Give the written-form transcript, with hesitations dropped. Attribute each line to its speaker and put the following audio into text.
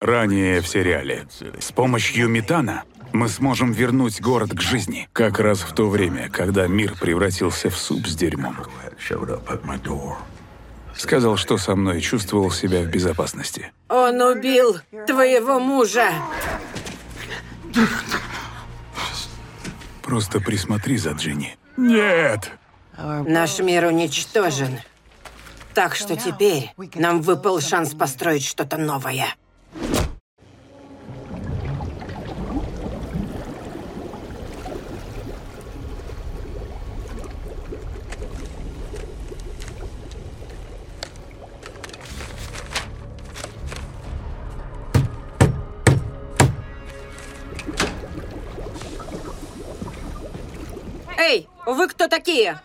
Speaker 1: Ранее в сериале. С помощью метана мы сможем вернуть город к жизни. Как раз в то время, когда мир превратился в суп с дерьмом. Сказал, что со мной чувствовал себя в безопасности.
Speaker 2: Он убил твоего мужа.
Speaker 1: Просто присмотри за Джинни. Нет!
Speaker 2: Наш мир уничтожен. Так что теперь нам выпал шанс построить что-то новое. Эй, вы кто такие?